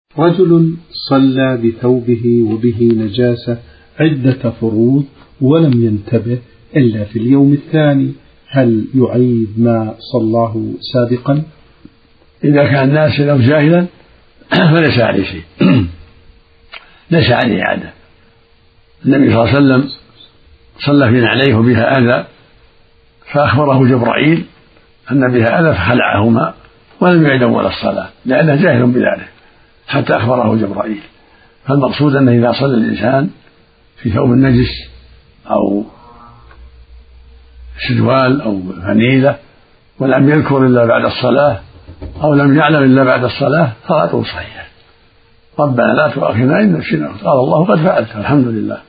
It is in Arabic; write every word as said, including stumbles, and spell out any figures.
رجل صلى بثوبه وبه نجاسة عدة فروض ولم ينتبه إلا في اليوم الثاني، هل يعيد ما صلاه سابقا؟ إذا كان ناسيا أو جاهلا فليس عليه شيء، ليس عليه عادة. النبي صلى الله عليه وسلم صلى في نعليه وبها أذى فأخبره جبرائيل أن بها أذى فخلعهما ولم يعد أول الصلاة لأنه جاهل بذلك حتى أخبره جبرائيل. فالمقصود أنه إذا صلى الإنسان في ثوب النجس أو سروال أو فنيلة ولم يذكر إلا بعد الصلاة أو لم يعلم إلا بعد الصلاة صلاته صحيحة. ربنا لا تؤاخذنا إن نسينا، قال الله قد فعلت، الحمد لله.